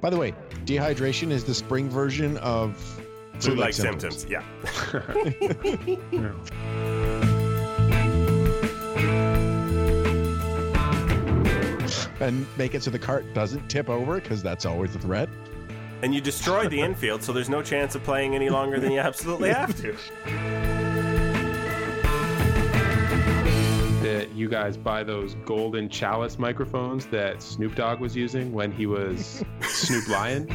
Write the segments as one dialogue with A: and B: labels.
A: By the way, dehydration is the spring version of
B: flu-like symptoms. Yeah.
A: And make it so the cart doesn't tip over, because that's always the threat.
B: And you destroy the infield, so there's no chance of playing any longer than you absolutely have to.
C: That you guys buy those golden chalice microphones that Snoop Dogg was using when he was Snoop Lion.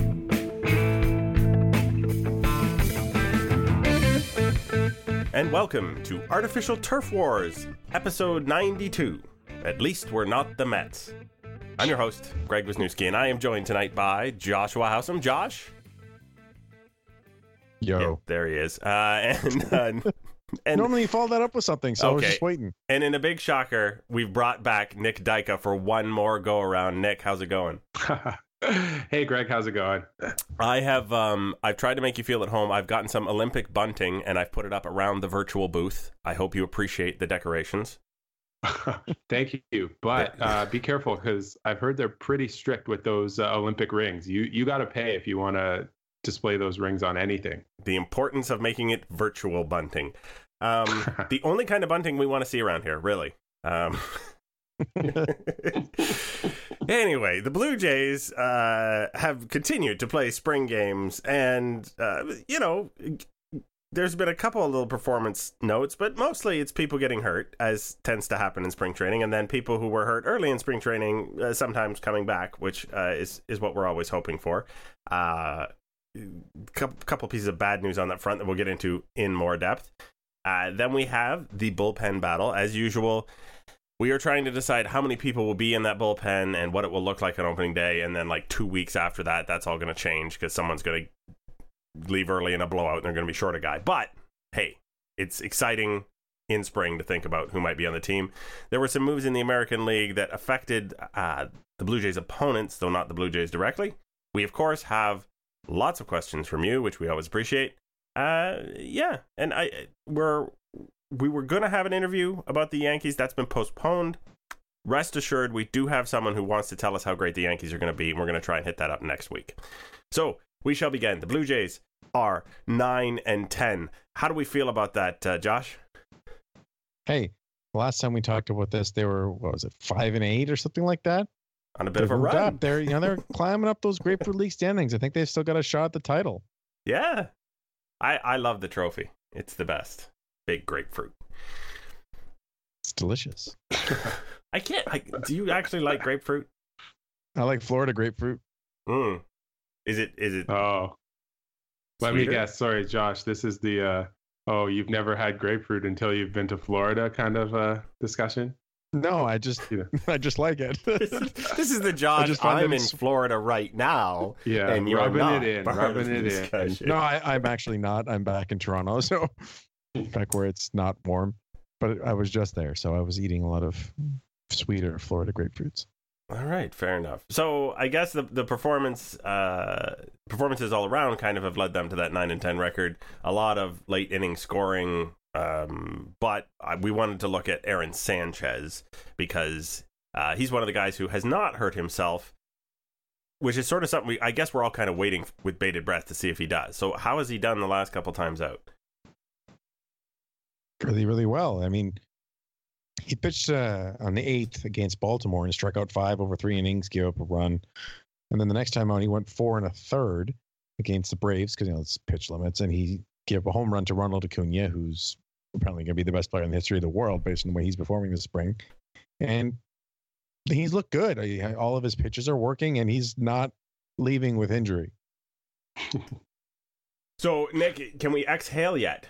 B: And welcome to Artificial Turf Wars, episode 92. At least we're not the Mets. I'm your host, Greg Wisniewski, and I am joined tonight by Joshua Howsam. Josh?
A: Yo.
B: Yeah, there he is. And
A: normally you follow that up with something, so I was just waiting.
B: And in a big shocker, we've brought back Nick Dyka for one more go-around. Nick, how's it going?
C: Hey, Greg, how's it going?
B: I've tried to make you feel at home. I've gotten some Olympic bunting, and I've put it up around the virtual booth. I hope you appreciate the decorations.
C: Thank you, but be careful, because I've heard they're pretty strict with those Olympic rings. You got to pay if you want to display those rings on anything. The
B: importance of making it virtual bunting. The only kind of bunting we want to see around here, really. Anyway, the Blue Jays have continued to play spring games, and there's been a couple of little performance notes, but mostly it's people getting hurt, as tends to happen in spring training, and then people who were hurt early in spring training sometimes coming back, which is what we're always hoping for. Couple pieces of bad news on that front that we'll get into in more depth. Then we have the bullpen battle. As usual, we are trying to decide how many people will be in that bullpen and what it will look like on opening day, and then like 2 weeks after that, that's all going to change because someone's going to leave early in a blowout and they're going to be short a guy. But hey, it's exciting in spring to think about who might be on the team. There were some moves in the American League that affected the Blue Jays opponents, though not the Blue Jays directly. We of course have lots of questions from you, which we always appreciate. And we were going to have an interview about the Yankees. That's been postponed. Rest assured, we do have someone who wants to tell us how great the Yankees are going to be, and we're going to try and hit that up next week. So we shall begin. The Blue Jays are 9-10. How do we feel about that, Josh?
A: Hey, last time we talked about this, they were, 5-8 or something like that?
B: On a bit of a run.
A: They're climbing up those Grapefruit League standings. I think they've still got a shot at the title.
B: Yeah. I love the trophy. It's the best. Big grapefruit.
A: It's delicious.
B: I can't. Do you actually like grapefruit?
A: I like Florida grapefruit.
B: Is it?
C: Oh, let me guess. Sorry, Josh. This is the you've never had grapefruit until you've been to Florida kind of discussion.
A: No, I just like it.
B: This is the Josh. I'm in Florida right now.
C: Yeah,
B: and you're
C: rubbing it in.
A: No, I'm actually not. I'm back in Toronto, so back where it's not warm. But I was just there, so I was eating a lot of sweeter Florida grapefruits.
B: All right, fair enough. So I guess the performances all around kind of have led them to that 9-10 record. A lot of late inning scoring. But we wanted to look at Aaron Sanchez because he's one of the guys who has not hurt himself, which is sort of something I guess we're all kind of waiting with bated breath to see if he does. So how has he done the last couple times out?
A: Really, really well. I mean, he pitched on the 8th against Baltimore and struck out 5 over 3 innings, gave up a run. And then the next time out, he went 4 1/3 against the Braves because, it's pitch limits. And he gave up a home run to Ronald Acuna, who's apparently going to be the best player in the history of the world based on the way he's performing this spring. And he's looked good. All of his pitches are working, and he's not leaving with injury.
B: So, Nick, can we exhale yet?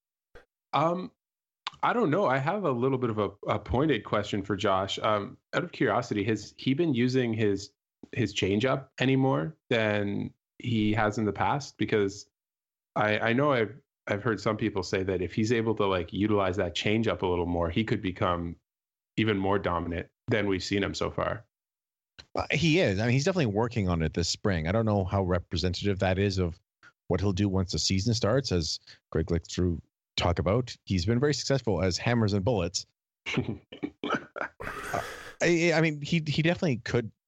C: I don't know. I have a little bit of a pointed question for Josh. Out of curiosity, has he been using his changeup any more than he has in the past? Because I know I've heard some people say that if he's able to utilize that changeup a little more, he could become even more dominant than we've seen him so far.
A: He is. I mean, he's definitely working on it this spring. I don't know how representative that is of what he'll do once the season starts. As Greg likes to talk about, he's been very successful as hammers and bullets. I mean, he definitely could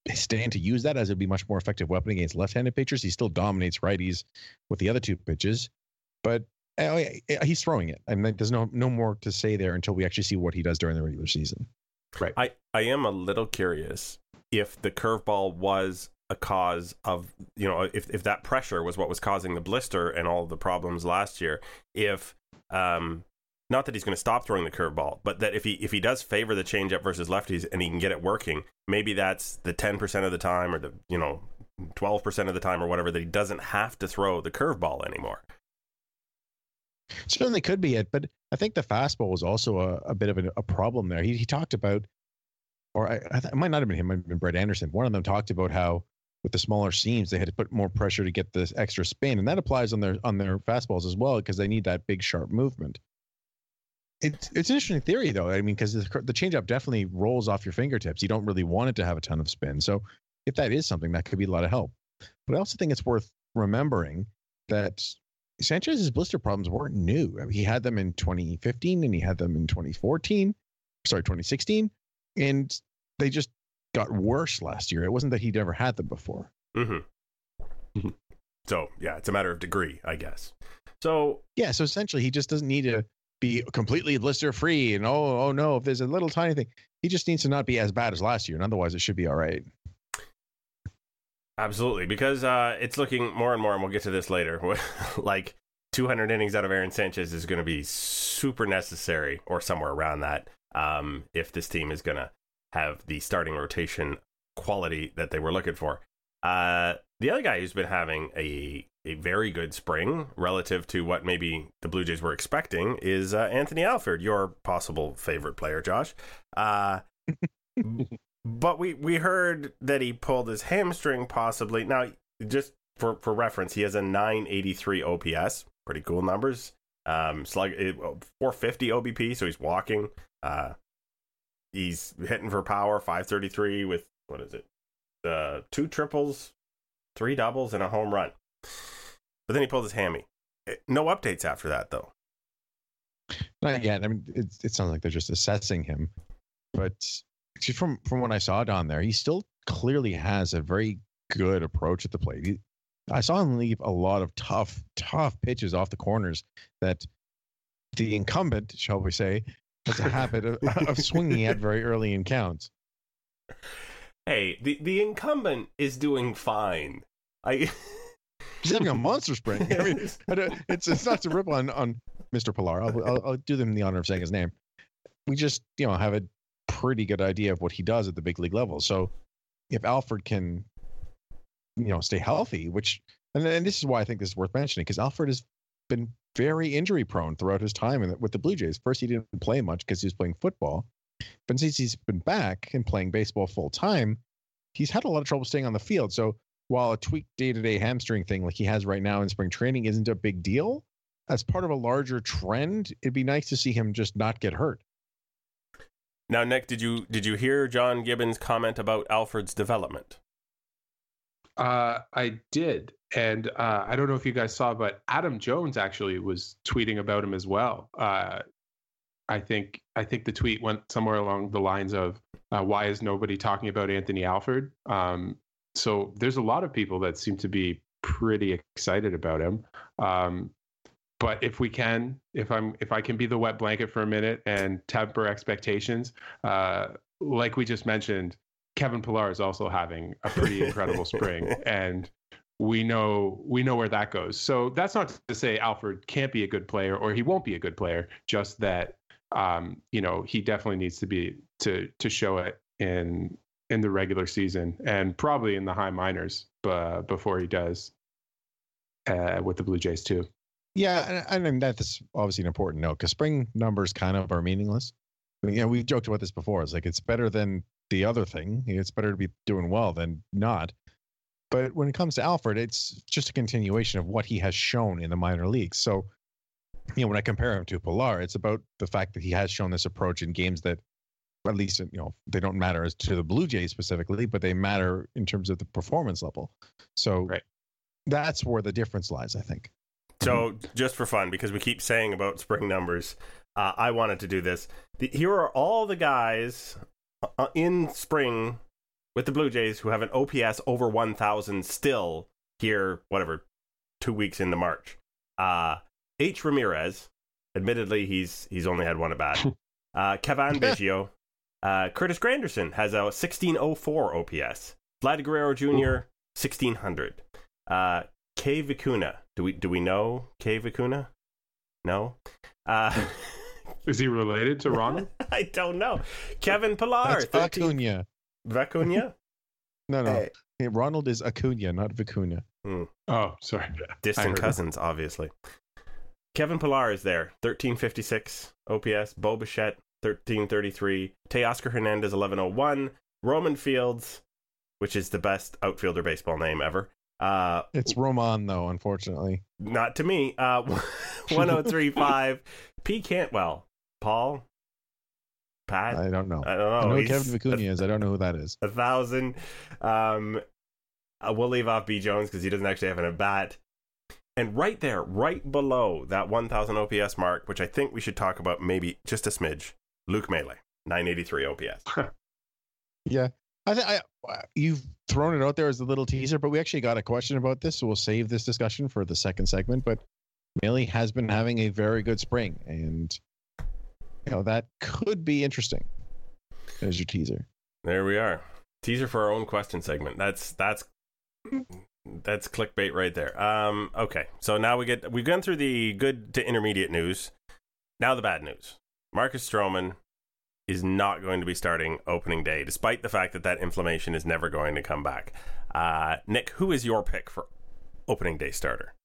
A: stand to use that as it'd be much more effective weapon against left-handed pitchers. He still dominates righties with the other two pitches, but he's throwing it. I mean, there's no more to say there until we actually see what he does during the regular season.
C: Right.
B: I am a little curious if the curveball was a cause of, if that pressure was what was causing the blister and all the problems last year. If not that he's going to stop throwing the curveball, but that if he does favor the changeup versus lefties and he can get it working, maybe that's the 10% of the time or the 12% of the time or whatever, that he doesn't have to throw the curveball anymore.
A: Certainly could be it, but I think the fastball was also a bit of a problem there. He talked about, or it might not have been him, it might have been Brett Anderson. One of them talked about how with the smaller seams they had to put more pressure to get this extra spin, and that applies on their fastballs as well because they need that big sharp movement. It's an interesting theory, though. I mean, because the changeup definitely rolls off your fingertips. You don't really want it to have a ton of spin. So if that is something, that could be a lot of help. But I also think it's worth remembering that Sanchez's blister problems weren't new. I mean, he had them in 2015 and he had them in 2016, and they just got worse last year. It wasn't that he'd ever had them before.
B: Mm-hmm. So, yeah, it's a matter of degree, I guess. So
A: essentially he just doesn't need to be completely blister free and oh no, if there's a little tiny thing, he just needs to not be as bad as last year, and otherwise it should be all right.
B: Absolutely, because it's looking more and more, and we'll get to this later, like 200 innings out of Aaron Sanchez is going to be super necessary, or somewhere around that, if this team is going to have the starting rotation quality that they were looking for. The other guy who's been having a very good spring relative to what maybe the Blue Jays were expecting is Anthony Alford, your possible favorite player, Josh. But we heard that he pulled his hamstring possibly. Now, just for reference, he has a 983 OPS. Pretty cool numbers. 450 OBP, so he's walking. He's hitting for power, 533 with, 2 triples, 3 doubles, and a home run. But then he pulled his hammy. No updates after that, though.
A: Not yet. I mean, it sounds like they're just assessing him. But from what I saw down there, he still clearly has a very good approach at the plate. I saw him leave a lot of tough pitches off the corners that the incumbent, shall we say, has a habit of swinging at very early in counts.
B: Hey, the incumbent is doing fine.
A: He's having a monster spring. I mean, it's not to rip on Mr. Pilar. I'll do them the honor of saying his name. We just have a pretty good idea of what he does at the big league level. So if Alford can stay healthy, and this is why I think this is worth mentioning, because Alford has been very injury prone throughout his time with the Blue Jays. First, he didn't play much because he was playing football, but since he's been back and playing baseball full time, he's had a lot of trouble staying on the field. So while a tweaked day-to-day hamstring thing like he has right now in spring training isn't a big deal, as part of a larger trend, it'd be nice to see him just not get hurt.
B: Now, Nick, did you hear John Gibbons' comment about Alford's development?
C: I did, and I don't know if you guys saw, but Adam Jones actually was tweeting about him as well. I think the tweet went somewhere along the lines of, "Why is nobody talking about Anthony Alford?" So there's a lot of people that seem to be pretty excited about him. But if I can be the wet blanket for a minute and temper expectations, like we just mentioned, Kevin Pillar is also having a pretty incredible spring, and we know where that goes. So that's not to say Alford can't be a good player or he won't be a good player, just that he definitely needs to show it in the regular season and probably in the high minors before he does with the Blue Jays too.
A: Yeah, I mean that's obviously an important note because spring numbers kind of are meaningless. We joked about this before. It's like it's better than the other thing. It's better to be doing well than not. But when it comes to Alford, it's just a continuation of what he has shown in the minor leagues. So, when I compare him to Pilar, it's about the fact that he has shown this approach in games that, at least, they don't matter as to the Blue Jays specifically, but they matter in terms of the performance level. So That's where the difference lies, I think.
B: So just for fun, because we keep saying about spring numbers, I wanted to do this. Here are all the guys in spring with the Blue Jays, who have an OPS over 1,000 still here, 2 weeks into March. H. Ramirez, admittedly, he's only had one at bat. Kevin Biggio. Curtis Granderson has a 1604 OPS. Vlad Guerrero Jr., 1600. Kei Vicuna. Do we know Kei Vicuna? No?
C: Is he related to Ronald?
B: I don't know. Kevin Pillar.
A: That's Acuna.
B: Vacuna?
A: No. Hey, Ronald is Acuna, not Vicuna.
C: Oh, sorry.
B: Distant cousins, obviously. Kevin Pillar is there. 1356 OPS. Bo Bichette, 1333. Teoscar Hernandez, 1101. Roman Fields, which is the best outfielder baseball name ever.
A: It's Roman, though, unfortunately.
B: Not to me. 1035. P. Cantwell. Paul? Pat?
A: I don't know.
B: I don't know.
A: I know who Kevin Vicuna is. I don't know who that is.
B: 1,000. We'll leave off B. Jones because he doesn't actually have an at-bat. And right there, right below that 1,000 OPS mark, which I think we should talk about maybe just a smidge, Luke Maile, 983 OPS.
A: Yeah. You've thrown it out there as a little teaser, but we actually got a question about this, so we'll save this discussion for the second segment. But Maile has been having a very good spring, and that could be interesting as your teaser.
B: There we are. Teaser for our own question segment. That's clickbait right there. Okay, so now we've gone through the good to intermediate news. Now the bad news. Marcus Stroman is not going to be starting opening day, despite the fact that inflammation is never going to come back. Nick, who is your pick for opening day starter?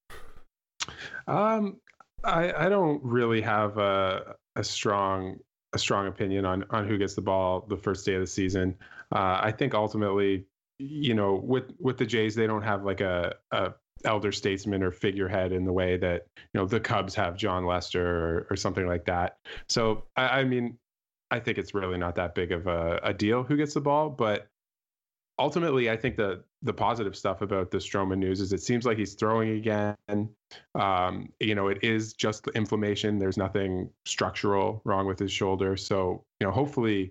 C: I don't really have a strong opinion on who gets the ball the first day of the season. I think ultimately, with the Jays, they don't have like a elder statesman or figurehead in the way that the Cubs have John Lester or something like that. So I mean, I think it's really not that big of a deal who gets the ball, but ultimately, I think the positive stuff about the Stroman news is it seems like he's throwing again. It is just inflammation. There's nothing structural wrong with his shoulder. So, hopefully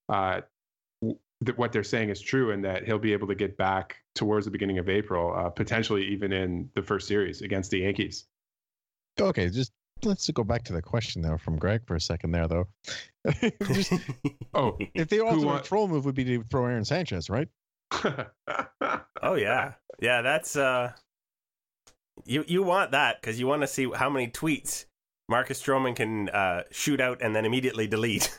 C: what they're saying is true and that he'll be able to get back towards the beginning of April, potentially even in the first series against the Yankees.
A: Okay, let's go back to the question though from Greg for a second there though. If the ultimate troll move would be to throw Aaron Sanchez, right?
B: Oh yeah, that's you want that because you want to see how many tweets Marcus Stroman can shoot out and then immediately delete.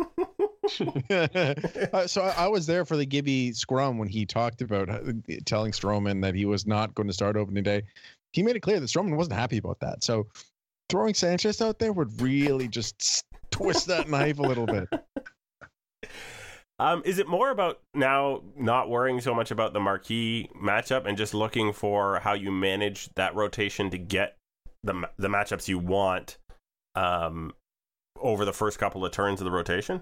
A: So I was there for the Gibby scrum when he talked about telling Stroman that he was not going to start opening day. He made it clear that Stroman wasn't happy about that. So throwing Sanchez out there would really just twist that knife a little bit.
B: Is it more about now not worrying so much about the marquee matchup and just looking for how you manage that rotation to get the matchups you want over the first couple of turns of the rotation?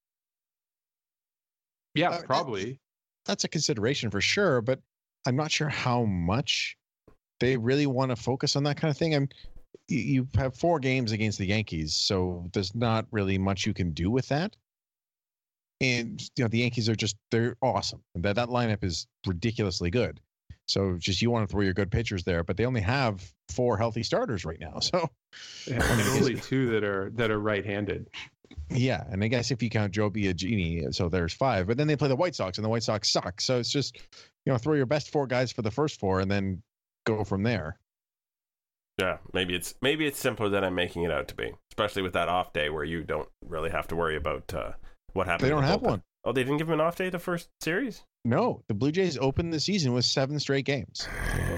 C: Yeah, probably.
A: That's a consideration for sure, but I'm not sure how much they really want to focus on that kind of thing. You have 4 games against the Yankees, so there's not really much you can do with that. And the Yankees they're awesome. That lineup is ridiculously good. So just you want to throw your good pitchers there, but they only have 4 healthy starters right now. So
C: and only 2 that are right-handed.
A: Yeah, and I guess if you count Joe Biagini, so there's 5. But then they play the White Sox, and the White Sox suck. So it's just throw your best 4 guys for the first 4, and then go from there.
B: Yeah, maybe it's simpler than I'm making it out to be, especially with that off day where you don't really have to worry about what happened.
A: They don't have one.
B: Oh, they didn't give him an off day the first series?
A: No, the Blue Jays opened the season with 7 straight games.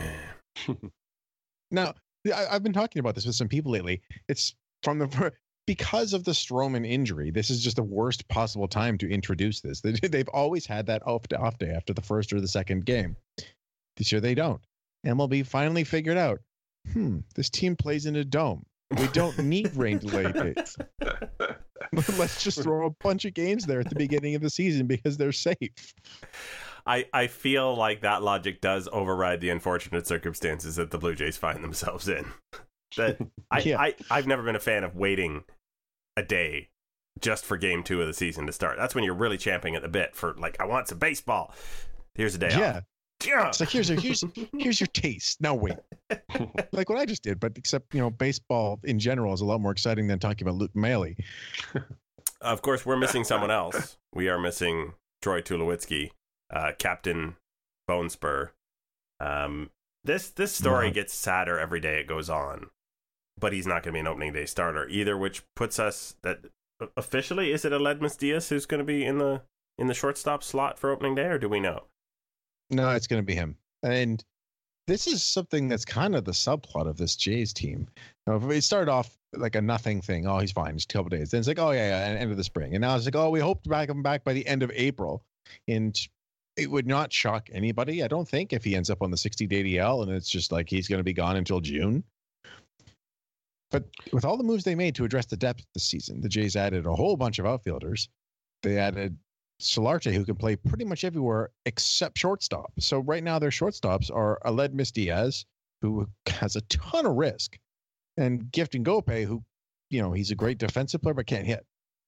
A: Now, I've been talking about this with some people lately. It's because of the Stroman injury. This is just the worst possible time to introduce this. They've always had that off day after the first or the second game. This year they don't. MLB finally figured out, this team plays in a dome. We don't need rain delay dates. Let's just throw a bunch of games there at the beginning of the season because they're safe.
B: I feel like that logic does override the unfortunate circumstances that the Blue Jays find themselves in. That I've never been a fan of waiting a day just for game 2 of the season to start. That's when you're really champing at the bit for, like, I want some baseball. Here's a day off. Yeah.
A: It's like, here's your taste. Now wait. Like what I just did, but except, baseball in general is a lot more exciting than talking about Luke Mailey.
B: Of course, we're missing someone else. We are missing Troy Tulowitzki, Captain Bone Spur. This story gets sadder every day it goes on, but he's not going to be an opening day starter either, which puts us that officially, is it Aledmys Diaz who's going to be in the shortstop slot for opening day, or do we know?
A: No, it's going to be him. And this is something that's kind of the subplot of this Jays team. It started off like a nothing thing. Oh, he's fine. Just a couple days. Then it's like, oh, yeah, end of the spring. And now it's like, oh, we hope to back him back by the end of April. And it would not shock anybody, I don't think, if he ends up on the 60-day DL and it's just like he's going to be gone until June. But with all the moves they made to address the depth this season, the Jays added a whole bunch of outfielders. They added Solarte, who can play pretty much everywhere except shortstop. So right now their shortstops are Aledmys Diaz, who has a ton of risk, and Gifton Gope, who, he's a great defensive player but can't hit.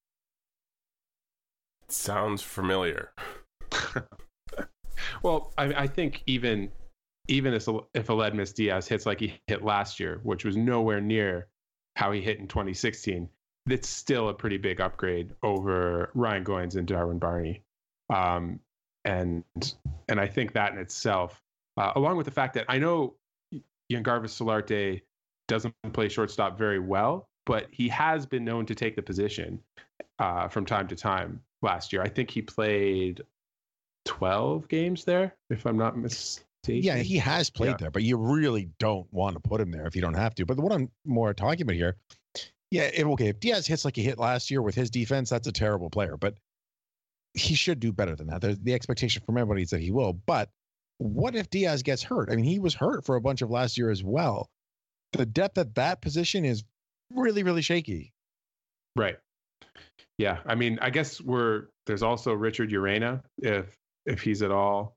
B: Sounds familiar.
C: Well, I think even if Aledmys Diaz hits like he hit last year, which was nowhere near how he hit in 2016, it's still a pretty big upgrade over Ryan Goins and Darwin Barney. And I think that in itself, along with the fact that I know Yangervis Solarte doesn't play shortstop very well, but he has been known to take the position from time to time last year. I think he played 12 games there, if I'm not mistaken.
A: Yeah, he has played there, but you really don't want to put him there if you don't have to. But what I'm more talking about here, if Diaz hits like he hit last year with his defense, that's a terrible player. But he should do better than that. The expectation from everybody is that he will. But what if Diaz gets hurt? I mean, he was hurt for a bunch of last year as well. The depth at that position is really, really shaky. Right.
C: Yeah. I mean, I guess there's also Richard Urena, if he's at all,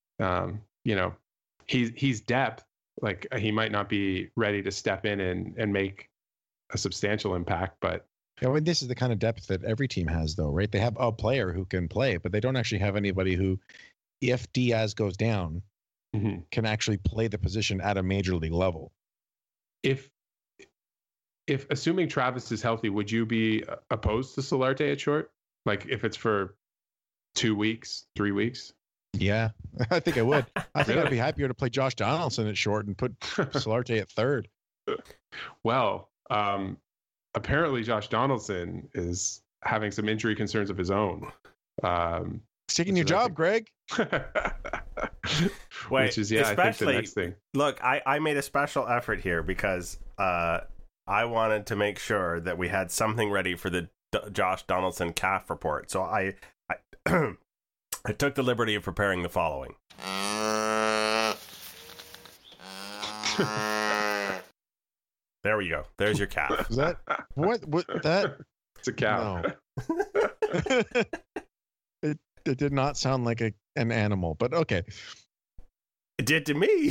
C: he's depth. Like he might not be ready to step in and make a substantial impact, but
A: this is the kind of depth that every team has, though, right? They have a player who can play, but they don't actually have anybody who, if Diaz goes down, can actually play the position at a major league level.
C: If assuming Travis is healthy, would you be opposed to Solarte at short? Like if it's for 2 weeks, 3 weeks?
A: Yeah, I think I would. I think I'd be happier to play Josh Donaldson at short and put Solarte at third.
C: Well, apparently Josh Donaldson is having some injury concerns of his own.
A: Taking your job, Greg.
C: Which is, I think the next thing.
B: Look, I made a special effort here because I wanted to make sure that we had something ready for the Josh Donaldson calf report. So I I took the liberty of preparing the following. There we go. There's your calf.
A: Is that what that?
C: It's a cow.
A: No. It did not sound like an animal, but okay.
B: It did to me.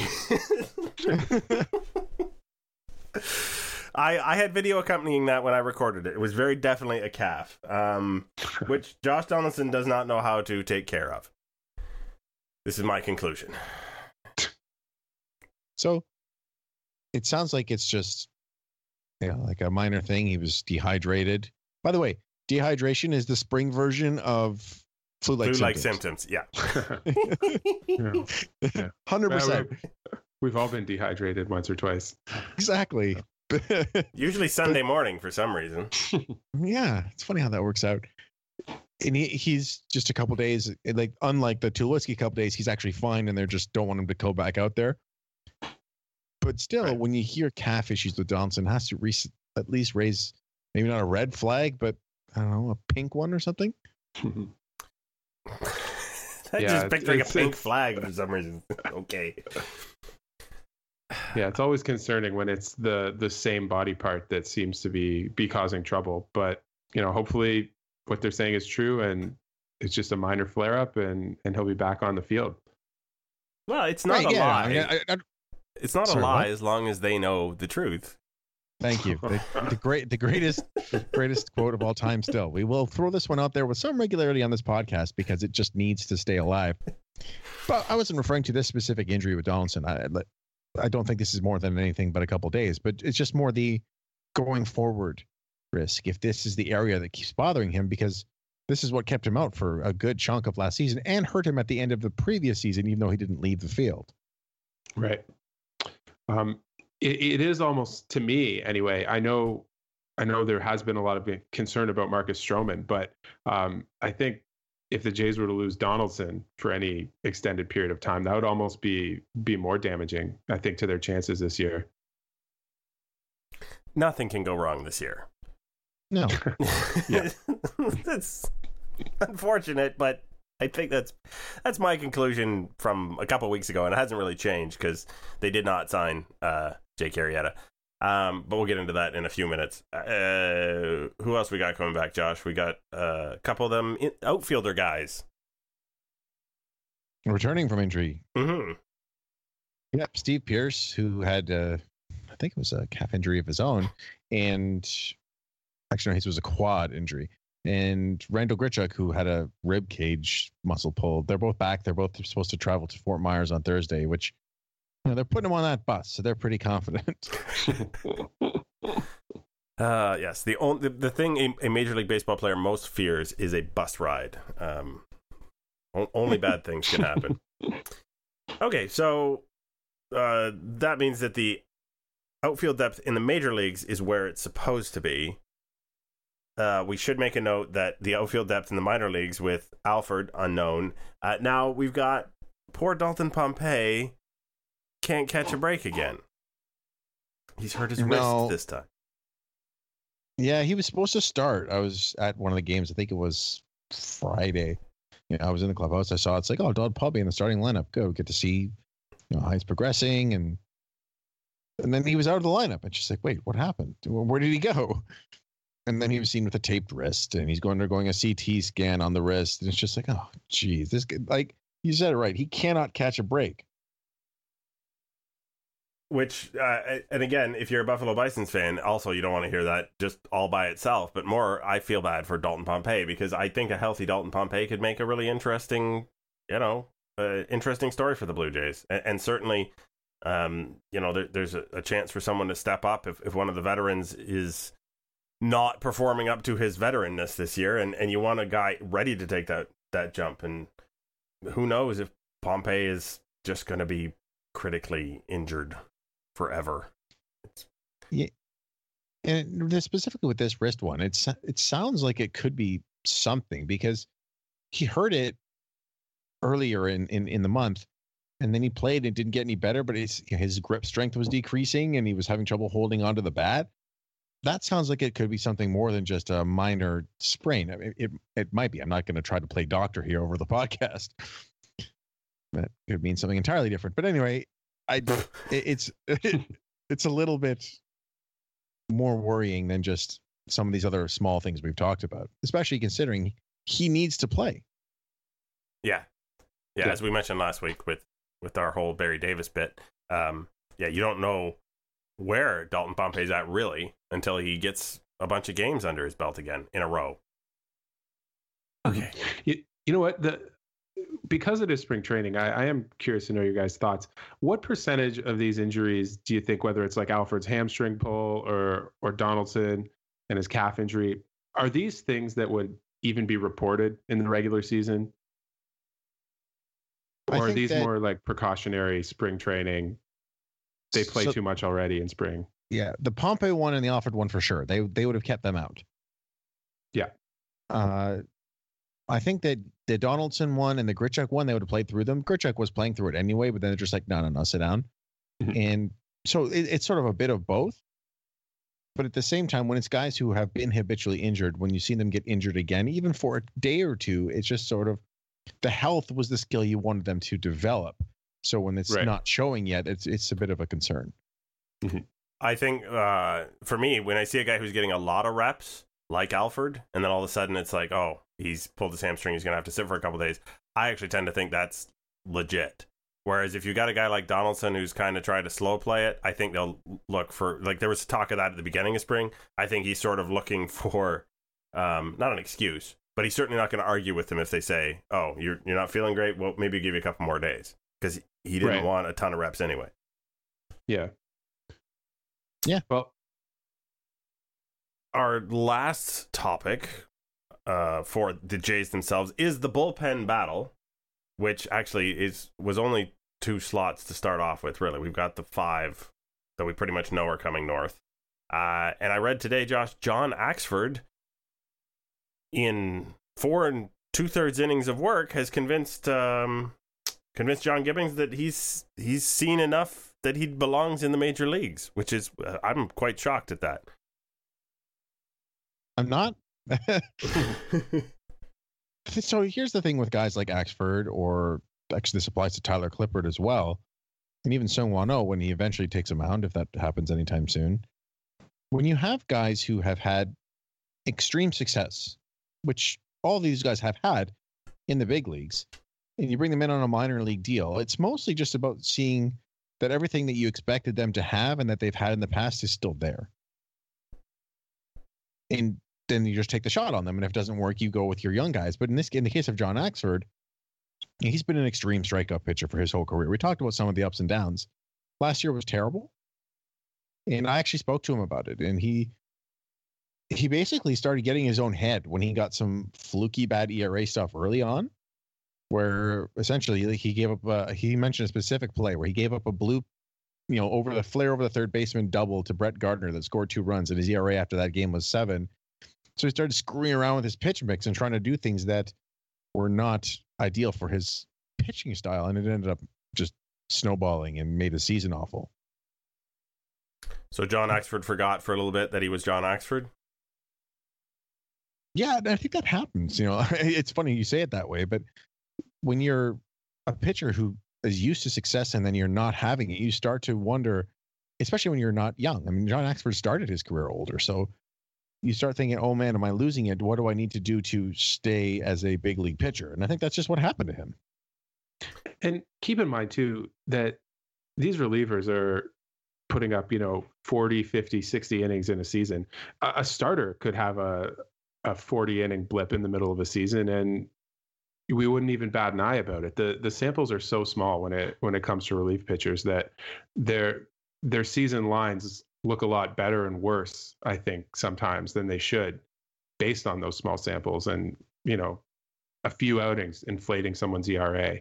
B: I had video accompanying that when I recorded it. It was very definitely a calf, which Josh Donaldson does not know how to take care of. This is my conclusion.
A: So it sounds like it's just like a minor thing. He was dehydrated. By the way, dehydration is the spring version of flu-like
B: symptoms. Yeah.
A: 100%.
C: We've all been dehydrated once or twice.
A: Exactly.
B: Usually Sunday morning for some reason.
A: Yeah, it's funny how that works out. And he's just a couple days, like unlike the Tulowitzki couple days, he's actually fine, and they just don't want him to go back out there. But still, right. When you hear calf issues with Donaldson, it has to at least raise maybe not a red flag, but I don't know, a pink one or something.
B: I just picturing a pink flag for some reason. Okay.
C: Yeah, it's always concerning when it's the same body part that seems to be causing trouble. But, hopefully what they're saying is true and it's just a minor flare-up and he'll be back on the field.
B: Well, it's not a lie. It's not a lie as long as they know the truth.
A: Thank you. The greatest quote of all time. Still, we will throw this one out there with some regularity on this podcast because it just needs to stay alive. But I wasn't referring to this specific injury with Donaldson. I don't think this is more than anything but a couple of days, but it's just more the going forward risk. If this is the area that keeps bothering him, because this is what kept him out for a good chunk of last season and hurt him at the end of the previous season, even though he didn't leave the field.
C: Right. It is almost, to me anyway, I know there has been a lot of concern about Marcus Stroman, but I think if the Jays were to lose Donaldson for any extended period of time, that would almost be more damaging, I think, to their chances this year.
B: Nothing can go wrong this year.
A: No.
C: Yeah.
B: That's unfortunate, but I think that's my conclusion from a couple of weeks ago, and it hasn't really changed because they did not sign Jake Arrieta. But we'll get into that in a few minutes. Who else we got coming back, Josh? We got a couple of them outfielder guys
A: Returning from injury.
B: Mm-hmm.
A: Yep, Steve Pearce, who had, I think it was a calf injury of his own, and actually, no, his was a quad injury. And Randall Grichuk, who had a rib cage muscle pull. They're both back. They're both supposed to travel to Fort Myers on Thursday, which, they're putting them on that bus, so they're pretty confident.
B: Yes, the thing a Major League Baseball player most fears is a bus ride. Only bad things can happen. Okay, so that means that the outfield depth in the major leagues is where it's supposed to be. We should make a note that the outfield depth in the minor leagues with Alford unknown. Now we've got poor Dalton Pompey can't catch a break again. He's hurt his wrist this time.
A: Yeah, he was supposed to start. I was at one of the games. I think it was Friday. I was in the clubhouse. I saw it's like, oh, Dalton Pompey in the starting lineup. Good, get to see how he's progressing, and then he was out of the lineup. It's just like, wait, what happened? Where did he go? And then he was seen with a taped wrist, and he's undergoing a CT scan on the wrist. And it's just like, oh, geez, this guy, like you said it right. He cannot catch a break.
B: Which, and again, if you're a Buffalo Bisons fan, also you don't want to hear that just all by itself. But more, I feel bad for Dalton Pompey because I think a healthy Dalton Pompey could make a really interesting, interesting story for the Blue Jays. And certainly, there's a chance for someone to step up if one of the veterans is not performing up to his veteranness this year, and you want a guy ready to take that jump. And who knows if Pompey is just going to be critically injured forever.
A: Yeah, and specifically with this wrist one, it sounds like it could be something because he hurt it earlier in the month, and then he played and didn't get any better, but his grip strength was decreasing and he was having trouble holding onto the bat. That sounds like it could be something more than just a minor sprain. I mean, it might be. I'm not going to try to play doctor here over the podcast. That could mean something entirely different. But anyway, it's a little bit more worrying than just some of these other small things we've talked about, especially considering he needs to play.
B: Yeah. As we mentioned last week with our whole Barry Davis bit, you don't know where Dalton Pompey's at really until he gets a bunch of games under his belt again in a row. Okay.
C: You know what? Because it is spring training, I am curious to know your guys' thoughts. What percentage of these injuries do you think, whether it's like Alford's hamstring pull or Donaldson and his calf injury, are these things that would even be reported in the regular season? Or are these more like precautionary spring training? They play too much already in spring.
A: Yeah, the Pompey one and the Alford one for sure. They would have kept them out.
C: Yeah.
A: I think that the Donaldson one and the Grichuk one, they would have played through them. Grichuk was playing through it anyway, but then they're just like, no, sit down. Mm-hmm. And so it's sort of a bit of both. But at the same time, when it's guys who have been habitually injured, when you see them get injured again, even for a day or two, it's just sort of the health was the skill you wanted them to develop. So when it's not showing yet, it's a bit of a concern.
B: Mm-hmm. I think for me, when I see a guy who's getting a lot of reps, like Alford, and then all of a sudden it's like, oh, he's pulled his hamstring, he's going to have to sit for a couple of days, I actually tend to think that's legit. Whereas if you got a guy like Donaldson who's kind of trying to slow play it, I think they'll look for, like there was talk of that at the beginning of spring. I think he's sort of looking for, not an excuse, but he's certainly not going to argue with them if they say, oh, you're not feeling great. Well, maybe give you a couple more days, because he didn't want a ton of reps anyway.
C: Yeah.
B: Well, our last topic for the Jays themselves is the bullpen battle, which actually was only 2 slots to start off with, really. We've got the 5 that we pretty much know are coming north. And I read today, Josh, John Axford, in 4 2/3 innings of work, has convinced John Gibbons that he's seen enough that he belongs in the major leagues, which is, I'm quite shocked at that.
A: I'm not. So here's the thing with guys like Axford, or actually this applies to Tyler Clippard as well, and even Seung-Hwan Oh when he eventually takes a mound, if that happens anytime soon. When you have guys who have had extreme success, which all these guys have had in the big leagues, and you bring them in on a minor league deal, it's mostly just about seeing that everything that you expected them to have and that they've had in the past is still there. And then you just take the shot on them. And if it doesn't work, you go with your young guys. But in the case of John Axford, he's been an extreme strikeout pitcher for his whole career. We talked about some of the ups and downs. Last year was terrible. And I actually spoke to him about it. And he basically started getting his own head when he got some fluky bad ERA stuff early on, where essentially he gave up, he mentioned a specific play where he gave up a blue, over the flare over the third baseman double to Brett Gardner that scored 2 runs, and his ERA after that game was 7. So he started screwing around with his pitch mix and trying to do things that were not ideal for his pitching style, and it ended up just snowballing and made his season awful.
B: So John Axford forgot for a little bit that he was John Axford?
A: Yeah, I think that happens. It's funny you say it that way, but when you're a pitcher who is used to success and then you're not having it, you start to wonder, especially when you're not young. I mean, John Axford started his career older, so you start thinking, oh man, am I losing it? What do I need to do to stay as a big league pitcher? And I think that's just what happened to him.
C: And keep in mind too, that these relievers are putting up, 40, 50, 60 innings in a season. A starter could have a 40 inning blip in the middle of a season, and we wouldn't even bat an eye about it. The samples are so small when it comes to relief pitchers that their season lines look a lot better and worse, I think, sometimes than they should, based on those small samples and, a few outings inflating someone's ERA.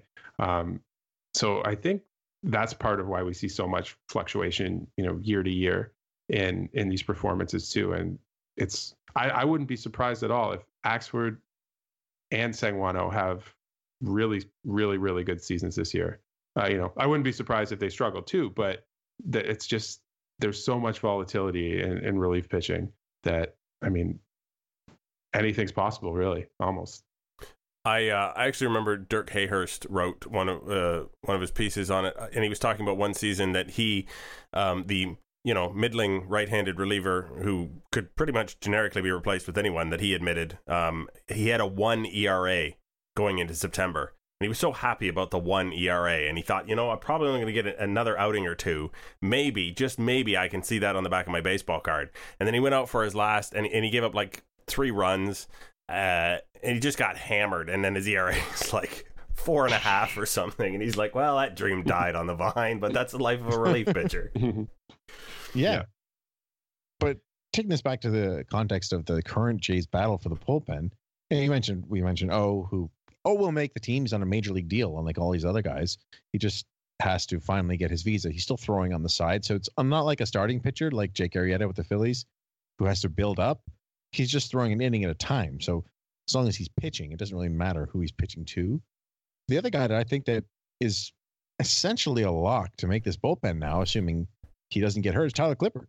C: So I think that's part of why we see so much fluctuation, year to year in these performances too. And I wouldn't be surprised at all if Axford and Seung-Hwan Oh have really, really, really good seasons this year. I wouldn't be surprised if they struggle too, but it's just, there's so much volatility in relief pitching that, anything's possible, really, almost.
B: I actually remember Dirk Hayhurst wrote one of his pieces on it, and he was talking about one season that he, the middling right-handed reliever who could pretty much generically be replaced with anyone that he admitted, he had a 1 ERA going into September. And he was so happy about the 1 ERA, and he thought, I'm probably only going to get another outing or 2. Maybe, just maybe, I can see that on the back of my baseball card. And then he went out for his last, and he gave up like 3 runs, and he just got hammered. And then his ERA is like 4.5 or something. And he's like, well, that dream died on the vine, but that's the life of a relief pitcher.
A: Yeah. But taking this back to the context of the current Jays battle for the bullpen, and we mentioned who will make the teams on a major league deal, unlike all these other guys. He just has to finally get his visa. He's still throwing on the side. So I'm not like a starting pitcher like Jake Arrieta with the Phillies, who has to build up. He's just throwing an inning at a time. So as long as he's pitching, it doesn't really matter who he's pitching to. The other guy that I think that is essentially a lock to make this bullpen now, assuming he doesn't get hurt, is Tyler Clippard.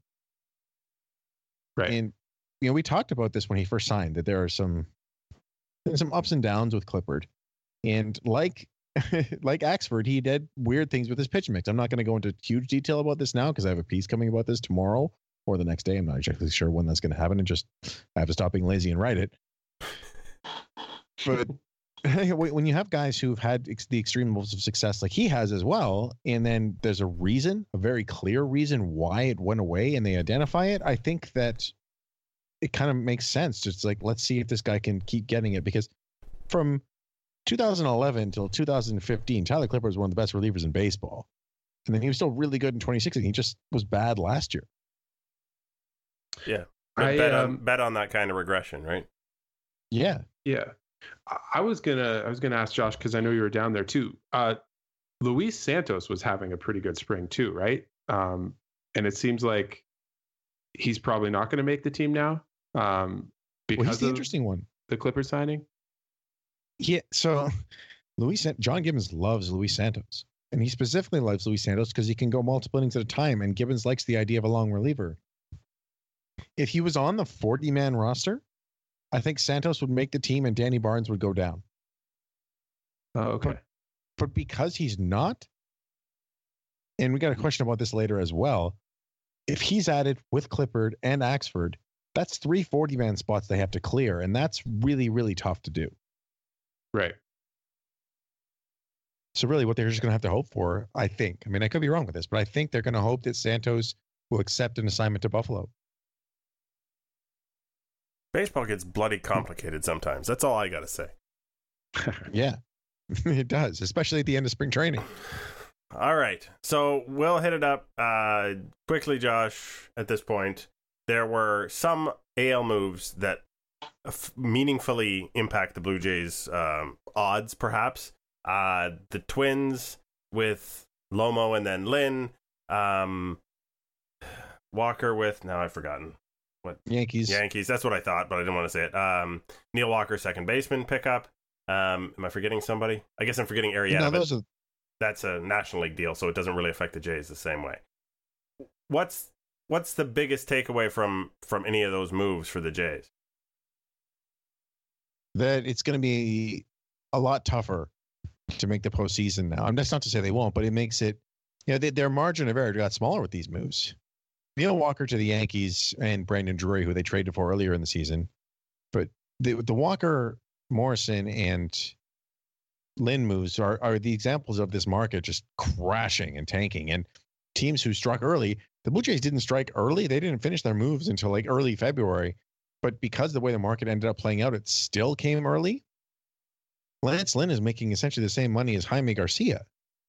C: Right.
A: And, we talked about this when he first signed, that there are some ups and downs with Clippard, and like Axford, he did weird things with his pitch mix. I'm not going to go into huge detail about this now because I have a piece coming about this tomorrow or the next day. I'm not exactly sure when that's going to happen, and I have to stop being lazy and write it. But when you have guys who've had the extreme levels of success like he has as well, and then there's a very clear reason why it went away, and they identify it, I think that it kind of makes sense. Just like, let's see if this guy can keep getting it, because from 2011 till 2015, Tyler Clippard was one of the best relievers in baseball. And then he was still really good in 2016. He just was bad last year.
B: Yeah. Bet on that kind of regression, right?
A: Yeah.
C: Yeah. I was gonna ask Josh, because I know you were down there too. Luis Santos was having a pretty good spring too, right? And it seems like he's probably not going to make the team now. Because
A: he's the interesting one.
C: The Clippers signing.
A: Yeah. So John Gibbons loves Luis Santos, and he specifically loves Luis Santos because he can go multiple innings at a time. And Gibbons likes the idea of a long reliever. If he was on the 40-man roster, I think Santos would make the team and Danny Barnes would go down.
C: Oh, okay.
A: But because he's not, and we got a question about this later as well, if he's added with Clippard and Axford, that's 3 40-man spots they have to clear, and that's really, really tough to do.
C: Right.
A: So really what they're just going to have to hope for, I think, I mean, I could be wrong with this, but I think they're going to hope that Santos will accept an assignment to Buffalo.
B: Baseball gets bloody complicated sometimes. That's all I got to say.
A: Yeah, it does, especially at the end of spring training.
B: All right. So we'll hit it up quickly, Josh, at this point. There were some AL moves that meaningfully impact the Blue Jays' odds, perhaps. The Twins with Lomo and then Lynn. Walker with, now I've forgotten. What?
A: Yankees.
B: That's what I thought, but I didn't want to say it. Neil Walker, second baseman pickup. Am I forgetting somebody? I guess I'm forgetting Arrieta. No, that's a National League deal, so it doesn't really affect the Jays the same way. What's the biggest takeaway from any of those moves for the Jays?
A: That it's going to be a lot tougher to make the postseason now. That's not to say they won't, but it makes it, their margin of error got smaller with these moves. Neil Walker to the Yankees and Brandon Drury, who they traded for earlier in the season. But the Walker, Morrison, and Lynn moves are the examples of this market just crashing and tanking. And teams who struck early, the Blue Jays didn't strike early. They didn't finish their moves until like early February. But because the way the market ended up playing out, it still came early. Lance Lynn is making essentially the same money as Jaime Garcia.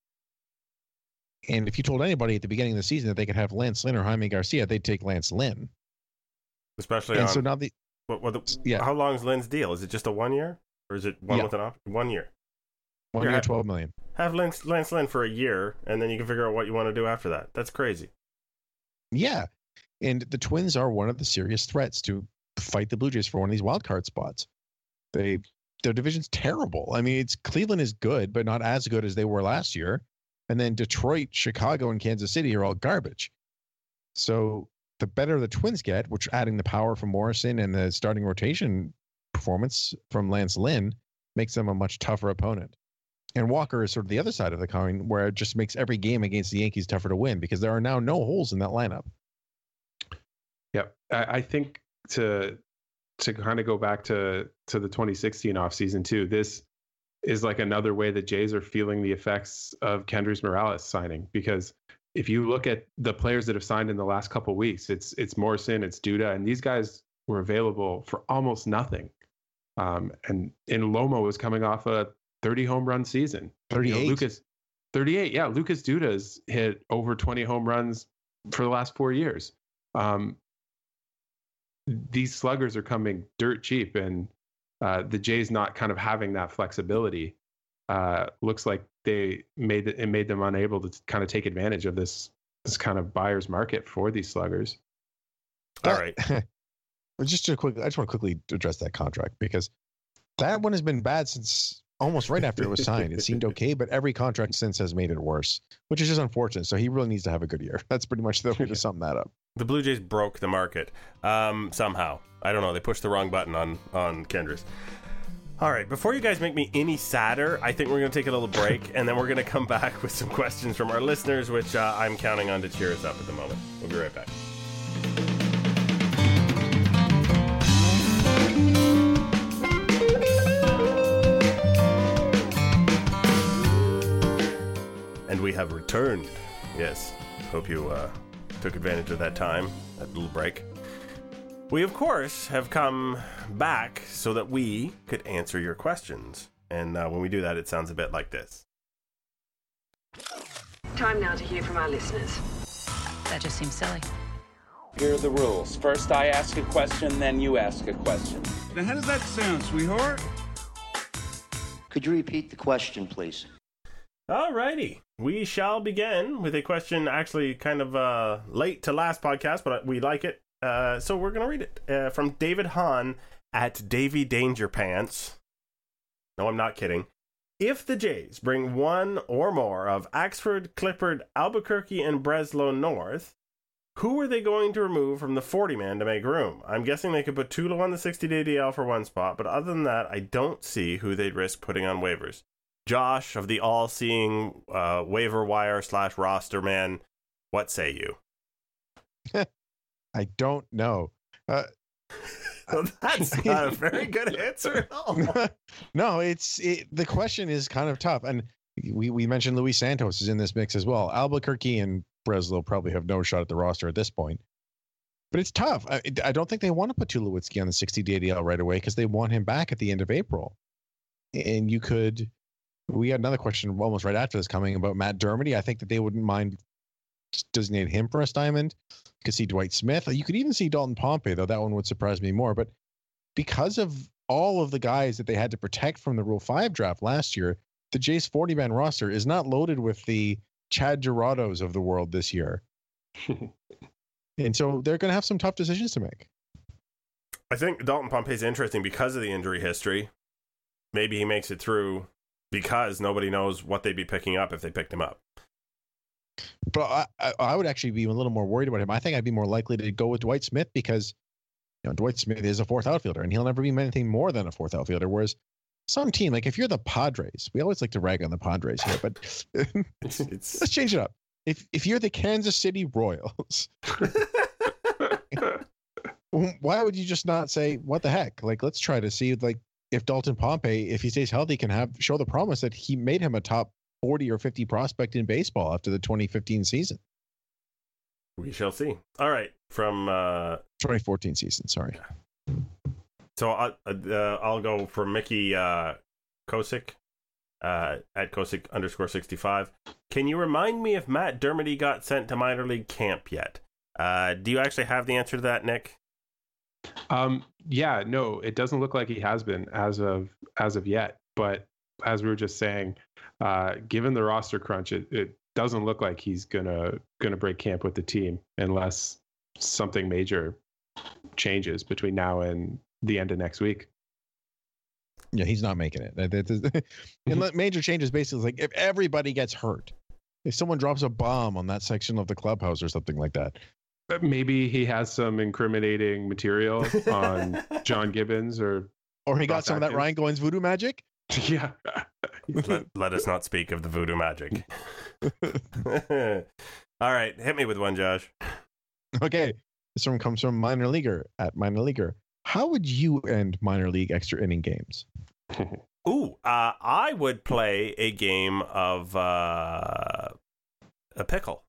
A: And if you told anybody at the beginning of the season that they could have Lance Lynn or Jaime Garcia, they'd take Lance Lynn.
B: Especially
A: so now
B: how long is Lynn's deal? Is it just a 1 year? Or is it one with an option? 1 year.
A: 1 year, $12 million.
B: Have Lance Lynn for a year, and then you can figure out what you want to do after that. That's crazy. Yeah.
A: And the Twins are one of the serious threats to fight the Blue Jays for one of these wild card spots. Their division's terrible. I mean, Cleveland is good, but not as good as they were last year. And then Detroit, Chicago, and Kansas City are all garbage. So the better the Twins get, which adding the power from Morrison and the starting rotation performance from Lance Lynn makes them a much tougher opponent. And Walker is sort of the other side of the coin, where it just makes every game against the Yankees tougher to win because there are now no holes in that lineup.
C: Yep. I think to kind of go back to the 2016 offseason too, this is like another way the Jays are feeling the effects of Kendrys Morales signing, because if you look at the players that have signed in the last couple of weeks, it's Morrison, it's Duda, and these guys were available for almost nothing. And Lomo was coming off a 30 home run season.
A: 38.
C: 38. Yeah. Lucas Duda's hit over 20 home runs for the last 4 years. These sluggers are coming dirt cheap, and the Jays not kind of having that flexibility looks like it made them unable to kind of take advantage of this kind of buyer's market for these sluggers.
B: All right.
A: I just want to quickly address that contract, because that one has been bad since almost right after it was signed. It seemed okay, but every contract since has made it worse, which is just unfortunate. So he really needs to have a good year. That's pretty much the way to sum that up.
B: The Blue Jays broke the market somehow. I don't know. They pushed the wrong button on Kendrys. All right. Before you guys make me any sadder, I think we're going to take a little break, and then we're going to come back with some questions from our listeners, which I'm counting on to cheer us up at the moment. We'll be right back. have returned. Yes, hope you took advantage of that time, that little break. We, of course, have come back so that we could answer your questions. And when we do that, it sounds a bit like this.
D: Time now to hear from our listeners.
E: That just seems silly.
F: Here are the rules. First I ask a question, then you ask a question.
G: Now, how does that sound, sweetheart?
H: Could you repeat the question, please?
B: Alrighty. We shall begin with a question actually kind of late to last podcast, but we like it. So we're going to read it from David Hahn at Davy Dangerpants. No, I'm not kidding. If the Jays bring one or more of Axford, Clippard, Albuquerque, and Breslow north, who are they going to remove from the 40-man to make room? I'm guessing they could put Tulo on the 60-day DL for one spot, but other than that, I don't see who they'd risk putting on waivers. Josh, of the all-seeing waiver wire / roster man, what say you?
A: I don't know.
B: Well, that's not a very good answer at all.
A: No, the question is kind of tough. And we mentioned Luis Santos is in this mix as well. Albuquerque and Breslow probably have no shot at the roster at this point. But it's tough. I don't think they want to put Tulowitzki on the 60-day DL right away because they want him back at the end of April. And we had another question almost right after this coming about Matt Dermody. I think that they wouldn't mind designating him for a Stymond. You could see Dwight Smith. You could even see Dalton Pompey, though that one would surprise me more. But because of all of the guys that they had to protect from the Rule 5 draft last year, the Jays 40-man roster is not loaded with the Chad Gerados of the world this year. And so they're going to have some tough decisions to make.
B: I think Dalton Pompey is interesting because of the injury history. Maybe he makes it through because nobody knows what they'd be picking up if they picked him up.
A: But I would actually be a little more worried about him. I think I'd be more likely to go with Dwight Smith because Dwight Smith is a fourth outfielder and he'll never be anything more than a fourth outfielder. Whereas some team, like if you're the Padres, we always like to rag on the Padres here, but let's change it up. If you're the Kansas City Royals, why would you just not say, what the heck? Like, let's try to see if Dalton Pompey, if he stays healthy, can show the promise that he made him a top 40 or 50 prospect in baseball after the 2015 season.
B: We shall see. All right. From
A: 2014 season, sorry.
B: So I'll go for Mickey Kosick at Kosick _65. Can you remind me if Matt Dermody got sent to minor league camp yet? Do you actually have the answer to that, Nick?
C: Yeah, no, it doesn't look like he has been as of yet. But as we were just saying, given the roster crunch, it doesn't look like he's gonna break camp with the team unless something major changes between now and the end of next week.
A: Yeah, he's not making it. And major changes basically like if everybody gets hurt, if someone drops a bomb on that section of the clubhouse or something like that.
C: Maybe he has some incriminating material on John Gibbons or
A: he got some of that Ryan Goins voodoo magic.
C: Yeah.
B: Let us not speak of the voodoo magic. All right, hit me with one, Josh.
A: Okay, this one comes from Minor Leaguer at Minor Leaguer. How would you end minor league extra inning games?
B: I would play a game of a pickle.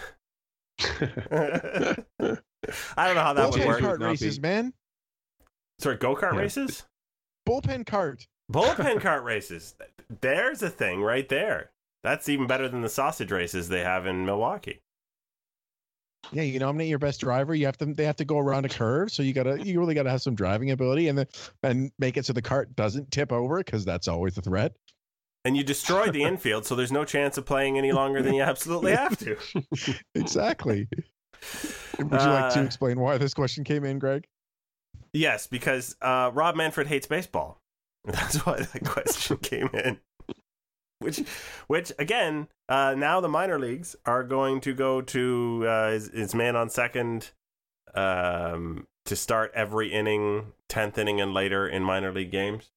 B: I don't know how that would work.
A: Go-kart races, man.
B: Sorry, go-kart races?
A: Bullpen cart.
B: Bullpen cart races. There's a thing right there. That's even better than the sausage races they have in Milwaukee.
A: Yeah, you nominate your best driver. They have to go around a curve, so you really gotta have some driving ability and make it so the cart doesn't tip over because that's always a threat.
B: And you destroy the infield, so there's no chance of playing any longer than you absolutely have to.
A: Exactly. Would you like to explain why this question came in, Greg?
B: Yes, because Rob Manfred hates baseball. That's why that question came in. Which again, now the minor leagues are going to go to his man on second to start every inning, 10th inning and later in minor league games.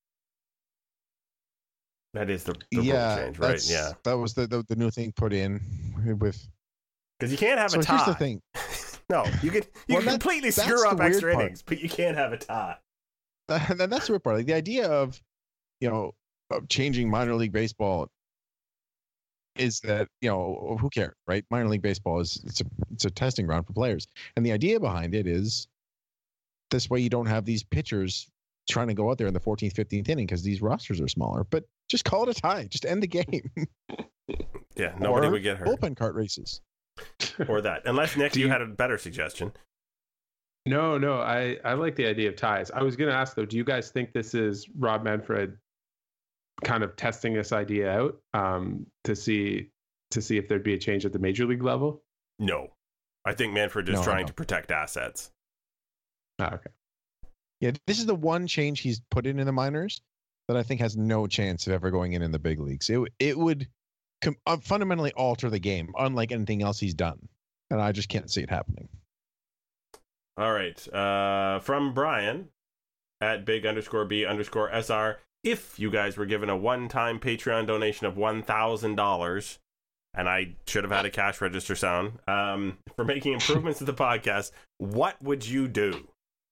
B: That is the rule change, right? Yeah,
A: that was the new thing put in with
B: because you can't have a tie.
A: Here's the thing.
B: No, you can completely screw up extra innings, but you can't have a tie.
A: And that's the weird part. Like the idea of of changing minor league baseball is that, who cares, right? Minor league baseball it's a testing ground for players. And the idea behind it is this way you don't have these pitchers trying to go out there in the 14th, 15th inning because these rosters are smaller. But just call it a tie. Just end the game.
B: Yeah, nobody would get hurt.
A: Bullpen cart races.
B: Or that. Unless, Nick, you had a better suggestion.
C: No, I like the idea of ties. I was going to ask, though, do you guys think this is Rob Manfred kind of testing this idea out to see if there'd be a change at the major league level?
B: No. I think Manfred is trying to protect assets.
C: Oh, okay.
A: Yeah, this is the one change he's put in the minors that I think has no chance of ever going in the big leagues. It would fundamentally alter the game, unlike anything else he's done. And I just can't see it happening.
B: All right. From Brian at big_B_SR. If you guys were given a one-time Patreon donation of $1,000, and I should have had a cash register sound, for making improvements to the podcast, what would you do?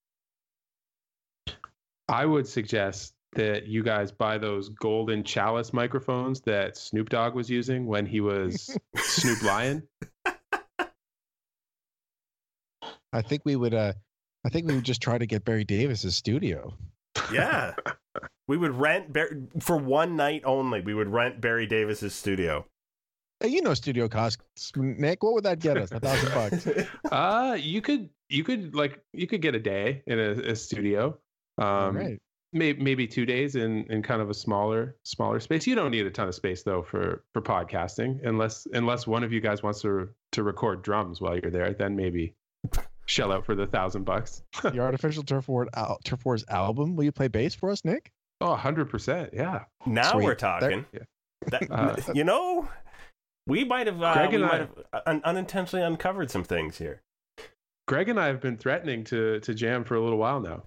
C: I would suggest that you guys buy those golden chalice microphones that Snoop Dogg was using when he was Snoop Lion.
A: I think we would just try to get Barry Davis's studio.
B: Yeah. We would rent for one night only. We would rent Barry Davis's studio.
A: Hey, studio costs, Nick. What would that get us? $1,000.
C: You could get a day in a studio.
A: Right.
C: Maybe 2 days in kind of a smaller space. You don't need a ton of space though for podcasting, unless one of you guys wants to record drums while you're there. Then maybe shell out for the $1,000.
A: The Artificial Turf Wars album. Will you play bass for us, Nick?
C: Oh, 100%. Yeah.
B: Now
A: Sweet.
B: We're talking. We might have unintentionally uncovered some things here.
C: Greg and I have been threatening to jam for a little while now.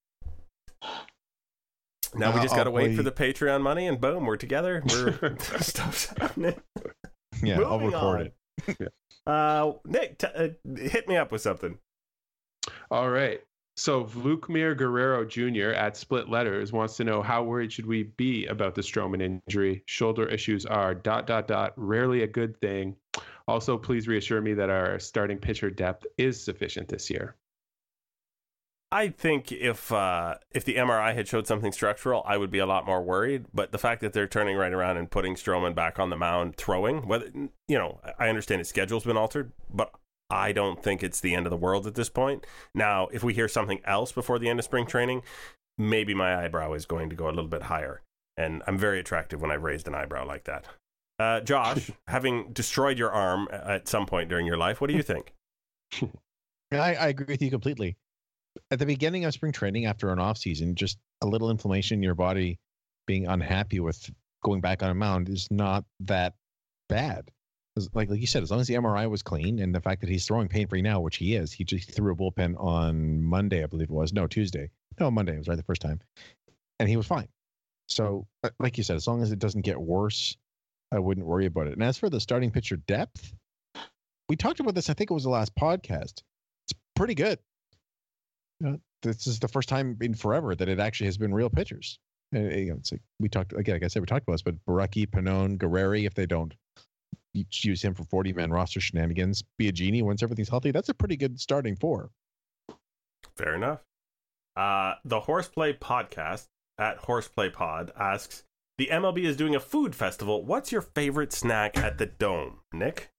B: Now we just got to wait for the Patreon money, and boom, we're together. Stuff's happening.
A: Yeah,
B: Moving
A: I'll record
B: it. Nick, hit me up with something.
C: All right. So Vlukmir Guerrero Jr. at Split Letters wants to know, how worried should we be about the Stroman injury? Shoulder issues are ... rarely a good thing. Also, please reassure me that our starting pitcher depth is sufficient this year.
B: I think if the MRI had showed something structural, I would be a lot more worried. But the fact that they're turning right around and putting Stroman back on the mound throwing, I understand his schedule's been altered, but I don't think it's the end of the world at this point. Now, if we hear something else before the end of spring training, maybe my eyebrow is going to go a little bit higher. And I'm very attractive when I've raised an eyebrow like that. Josh, having destroyed your arm at some point during your life, what do you think?
A: I agree with you completely. At the beginning of spring training, after an off season, just a little inflammation in your body, being unhappy with going back on a mound is not that bad. Like you said, as long as the MRI was clean and the fact that he's throwing pain-free now, which he is, he just threw a bullpen on Monday, I believe it was. No, Tuesday. No, Monday. It was right the first time. And he was fine. So, like you said, as long as it doesn't get worse, I wouldn't worry about it. And as for the starting pitcher depth, we talked about this, I think it was the last podcast. It's pretty good. This is the first time in forever that it actually has been real pitchers. It's like we talked again. Like I said, we talked about this, but Baraki, Pannone, Guerreri, if they don't use him for 40-man roster shenanigans, Biagini, once everything's healthy, that's a pretty good starting four.
B: Fair enough. The Horseplay Podcast at Horseplay Pod asks, the MLB is doing a food festival. What's your favorite snack at the Dome, Nick?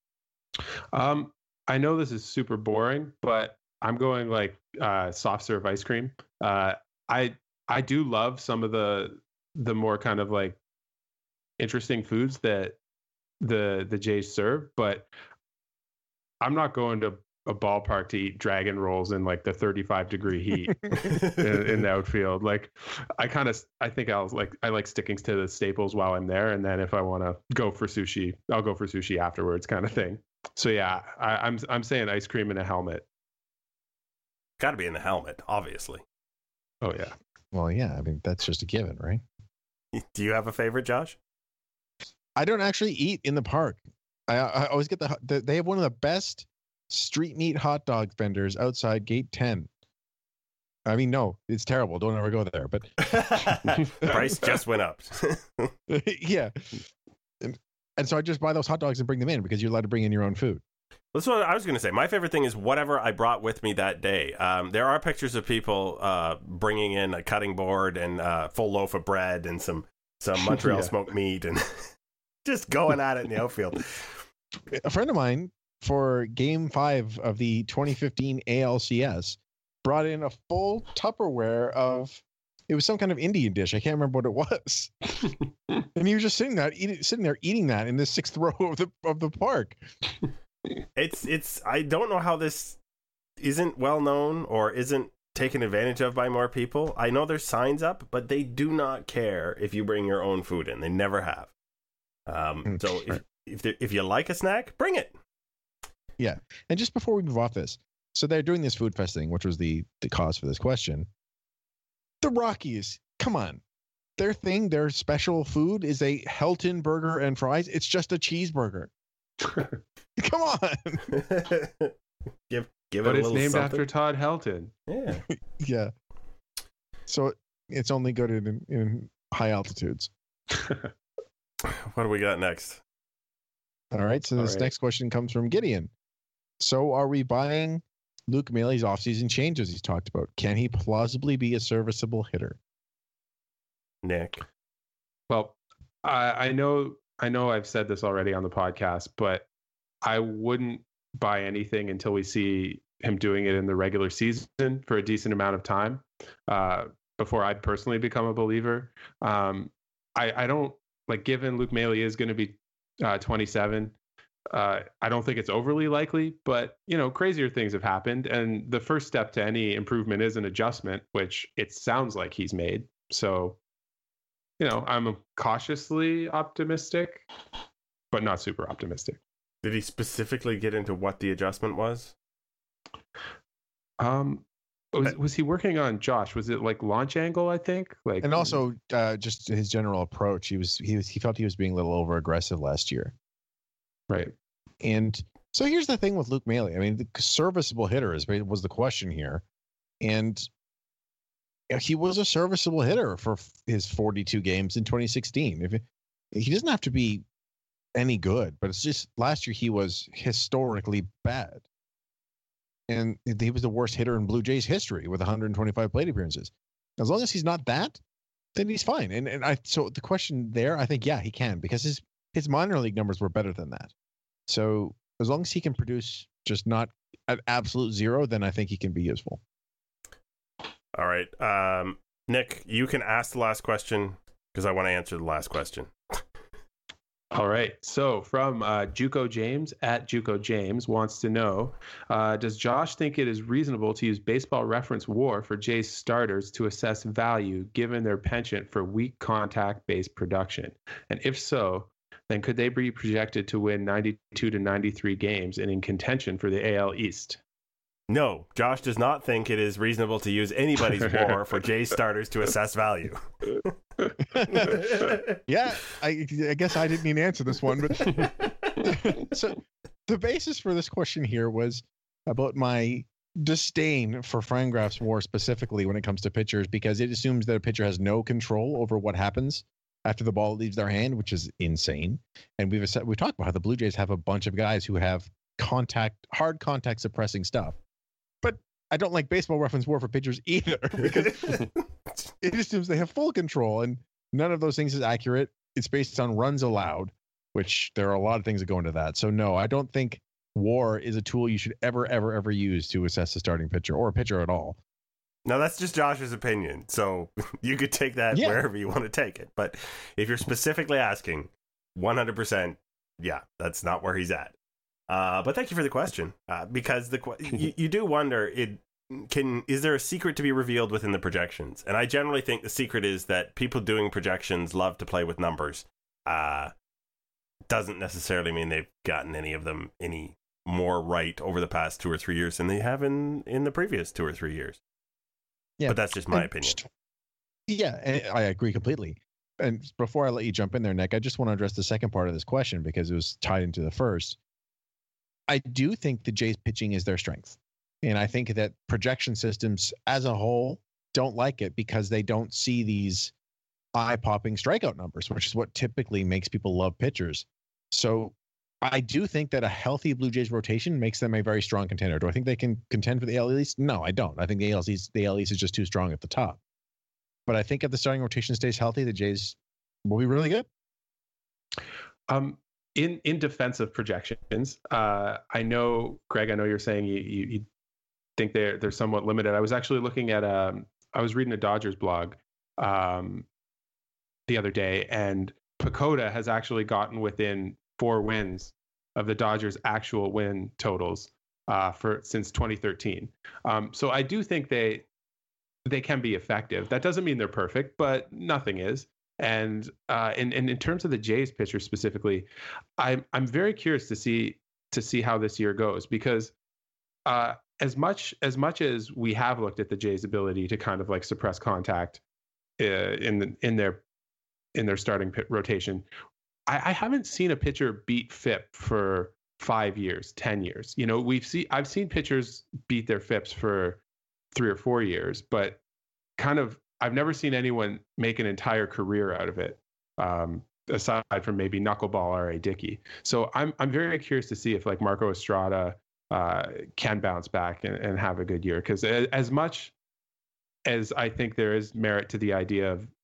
C: I know this is super boring, but I'm going like soft serve ice cream. I do love some of the more kind of like interesting foods that the Jays serve, but I'm not going to a ballpark to eat dragon rolls in like the 35-degree heat in the outfield. Like I think I like sticking to the staples while I'm there, and then if I want to go for sushi, I'll go for sushi afterwards, kind of thing. So yeah, I'm saying ice cream in a helmet.
B: Got to be in the helmet, obviously.
C: Oh yeah.
A: Well, yeah. I mean, that's just a given, right?
B: Do you have a favorite, Josh?
A: I don't actually eat in the park. I always get they have one of the best street meat hot dog vendors outside gate 10. I mean, no, it's terrible. Don't ever go there. But
B: price just went up.
A: Yeah. And so I just buy those hot dogs and bring them in because you're allowed to bring in your own food.
B: That's what I was going to say. My favorite thing is whatever I brought with me that day. There are pictures of people bringing in a cutting board and a full loaf of bread and some Montreal smoked meat and just going at it in the outfield.
A: A friend of mine for Game 5 of the 2015 ALCS brought in a full Tupperware of, it was some kind of Indian dish. I can't remember what it was. And he was just sitting there eating that in the 6th row of the park.
B: It's I don't know how this isn't well known or isn't taken advantage of by more people. I know there's signs up, but they do not care if you bring your own food in. They never have. So if you like a snack, bring it.
A: Yeah. And just before we move off this, so they're doing this food fest thing, which was the cause for this question. The Rockies, come on. Their special food is a Helton burger and fries. It's just a cheeseburger. Come on.
B: Give
C: but
B: it a
C: it's
B: little
C: named
B: something.
C: after Todd Helton.
B: Yeah.
A: Yeah. So it's only good in high altitudes.
B: What do we got next?
A: All right. So this next question comes from Gideon. So are we buying Luke Mailey's offseason changes he's talked about? Can he plausibly be a serviceable hitter?
B: Nick.
C: Well, I know I've said this already on the podcast, but I wouldn't buy anything until we see him doing it in the regular season for a decent amount of time before I'd personally become a believer. I don't, like, given Luke Mailey is going to be 27, I don't think it's overly likely, but, crazier things have happened. And the first step to any improvement is an adjustment, which it sounds like he's made. So, I'm cautiously optimistic, but not super optimistic.
B: Did he specifically get into what the adjustment was?
C: Was he working on Josh? Was it like launch angle, I think?
A: And also just his general approach. He felt he was being a little over aggressive last year.
C: Right.
A: And so here's the thing with Luke Mailey. I mean, the serviceable hitter was the question here. And he was a serviceable hitter for his 42 games in 2016. He doesn't have to be any good, but it's just last year he was historically bad. And he was the worst hitter in Blue Jays history with 125 plate appearances. As long as he's not that, then he's fine. So the question there, I think, yeah, he can, because his minor league numbers were better than that. So as long as he can produce just not at absolute zero, then I think he can be useful.
B: All right. Nick, you can ask the last question because I want to answer the last question.
C: All right. So from Juco James at Juco James wants to know, does Josh think it is reasonable to use Baseball Reference WAR for Jays starters to assess value given their penchant for weak contact-based production? And if so, then could they be projected to win 92 to 93 games and in contention for the AL East?
B: No, Josh does not think it is reasonable to use anybody's WAR for Jays starters to assess value.
A: Yeah, I guess I didn't need to answer this one, but so the basis for this question here was about my disdain for Fangraphs WAR specifically when it comes to pitchers, because it assumes that a pitcher has no control over what happens after the ball leaves their hand, which is insane. And we've talked about how the Blue Jays have a bunch of guys who have hard contact suppressing stuff. But I don't like Baseball Reference WAR for pitchers either, because it assumes they have full control, and none of those things is accurate. It's based on runs allowed, which there are a lot of things that go into that. So no, I don't think WAR is a tool you should ever use to assess a starting pitcher or a pitcher at all.
B: Now, that's just Josh's opinion, so you could take that wherever you want to take it. But if you're specifically asking, 100%, yeah, that's not where he's at. But thank you for the question, because you do wonder, is there a secret to be revealed within the projections? And I generally think the secret is that people doing projections love to play with numbers. Doesn't necessarily mean they've gotten any of them any more right over the past 2 or 3 years than they have in the previous 2 or 3 years. Yeah, but that's just my opinion.
A: Yeah, I agree completely. And before I let you jump in there, Nick, I just want to address the second part of this question because it was tied into the first. I do think the Jays pitching is their strength. And I think that projection systems as a whole don't like it because they don't see these eye-popping strikeout numbers, which is what typically makes people love pitchers. So I do think that a healthy Blue Jays rotation makes them a very strong contender. Do I think they can contend for the AL East? No, I don't. I think the AL East is just too strong at the top. But I think if the starting rotation stays healthy, the Jays will be really good.
C: In defensive projections, I know, Greg, I know you're saying you think they're somewhat limited. I was actually looking at I was reading a Dodgers blog the other day, and PECOTA has actually gotten within 4 wins of the Dodgers' actual win totals since 2013. So I do think they can be effective. That doesn't mean they're perfect, but nothing is. And in terms of the Jays pitcher specifically, I'm very curious to see how this year goes, because as much as we have looked at the Jays' ability to kind of like suppress contact in their starting rotation, I haven't seen a pitcher beat FIP for 5 years, 10 years. You know, I've seen pitchers beat their FIPs for 3 or 4 years, but kind of I've never seen anyone make an entire career out of it, aside from maybe knuckleball R.A. Dickey. So I'm very curious to see if like Marco Estrada can bounce back and have a good year, because as much as I think there is merit to the idea of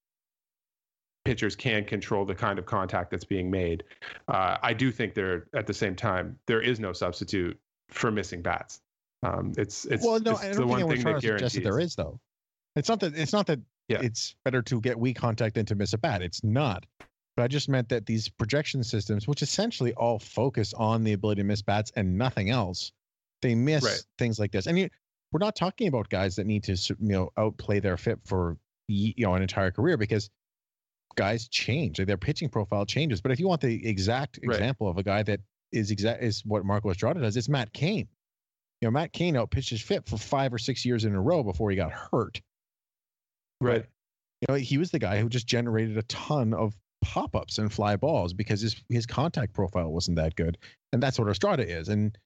C: pitchers can control the kind of contact that's being made, I do think at the same time there is no substitute for missing bats. It's the one thing that guarantees.
A: There is, though. It's not that
C: yeah.
A: It's better to get weak contact than to miss a bat. It's not. But I just meant that these projection systems, which essentially all focus on the ability to miss bats and nothing else, they miss things like this. And we're not talking about guys that need to outplay their FIP for an entire career, because guys change. Their pitching profile changes. But if you want the exact example of a guy that is what Marco Estrada does, it's Matt Cain. Matt Cain outpitched his FIP for 5 or 6 years in a row before he got hurt.
C: Right.
A: He was the guy who just generated a ton of pop-ups and fly balls because his contact profile wasn't that good. And that's what Estrada is. And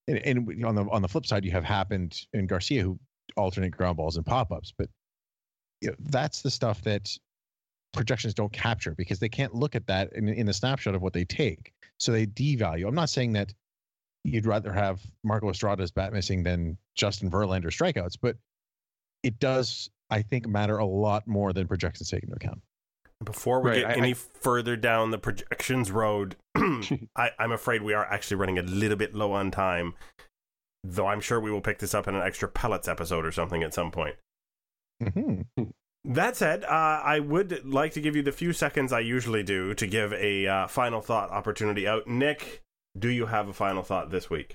A: on the flip side, you have Happ and Garcia who alternate ground balls and pop-ups. But that's the stuff that projections don't capture, because they can't look at that in the snapshot of what they take. So they devalue. I'm not saying that you'd rather have Marco Estrada's bat missing than Justin Verlander strikeouts, but it does, I think, matter a lot more than projections take into account.
B: Before we get any further down the projections road, I'm afraid we are actually running a little bit low on time, though I'm sure we will pick this up in an extra pellets episode or something at some point.
A: Mm-hmm.
B: That said, I would like to give you the few seconds I usually do to give a final thought opportunity out. Nick, do you have a final thought this week?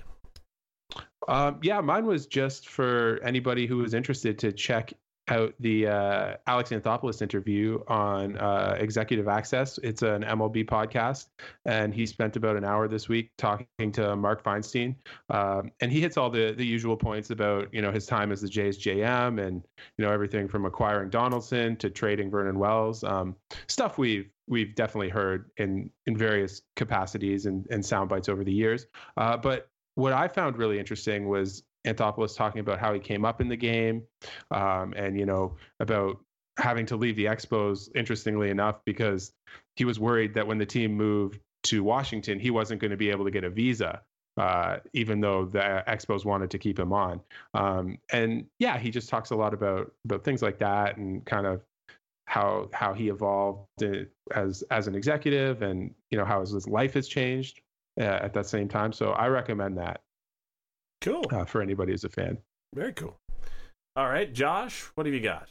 C: Yeah, mine was just for anybody who was interested to check out the Alex Anthopoulos interview on Executive Access. It's an MLB podcast, and he spent about an hour this week talking to Mark Feinstein, and he hits all the usual points about his time as the Jays GM, and everything from acquiring Donaldson to trading Vernon Wells, stuff we've definitely heard in various capacities and sound bites over the years. But what I found really interesting was Anthopoulos talking about how he came up in the game, and about having to leave the Expos, interestingly enough, because he was worried that when the team moved to Washington, he wasn't going to be able to get a visa, even though the Expos wanted to keep him on. And yeah, he just talks a lot about things like that, and kind of how he evolved as an executive, and how his life has changed at that same time. So I recommend that.
B: Cool.
C: For anybody who's a fan.
B: Very cool. All right, Josh, what have you got?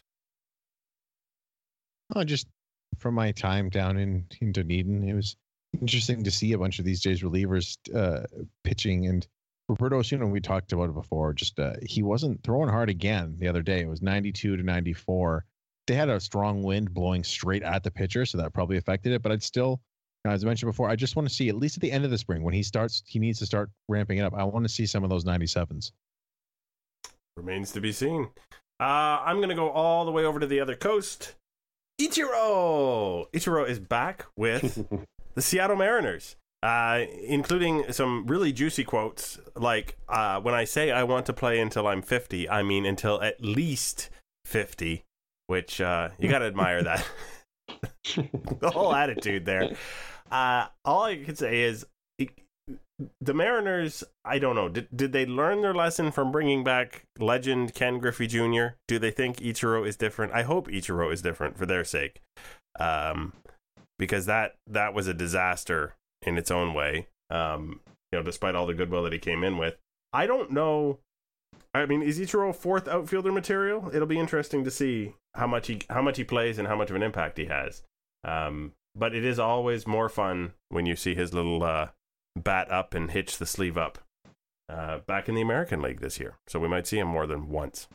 A: Just from my time down in Dunedin, it was interesting to see a bunch of these Jays relievers pitching. And Roberto Osuna, we talked about it before, just he wasn't throwing hard again the other day. It was 92 to 94. They had a strong wind blowing straight at the pitcher, so that probably affected it. But I'd still, as I mentioned before, I just want to see, at least at the end of the spring, when he needs to start ramping it up. I want to see some of those 97s.
B: Remains to be seen. I'm going to go all the way over to the other coast. Ichiro! Ichiro is back with the Seattle Mariners, including some really juicy quotes, like, when I say I want to play until I'm 50, I mean until at least 50, which you got to admire that. The whole attitude there. All I can say is the Mariners, I don't know. Did they learn their lesson from bringing back legend Ken Griffey Jr.? Do they think Ichiro is different? I hope Ichiro is different for their sake. Because that was a disaster in its own way. Despite all the goodwill that he came in with. I don't know. I mean, is Ichiro fourth outfielder material? It'll be interesting to see how much he plays and how much of an impact he has. But it is always more fun when you see his little bat up and hitch the sleeve up back in the American League this year. So we might see him more than once.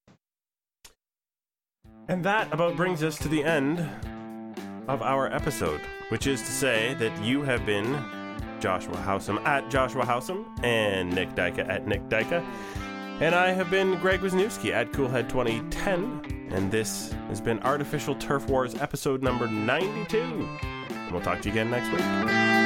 B: And that about brings us to the end of our episode, which is to say that you have been Joshua Howsam at Joshua Howsam and Nick Dyka at Nick Dyka. And I have been Greg Wisniewski at Coolhead 2010. And this has been Artificial Turf Wars episode number 92. And we'll talk to you again next week.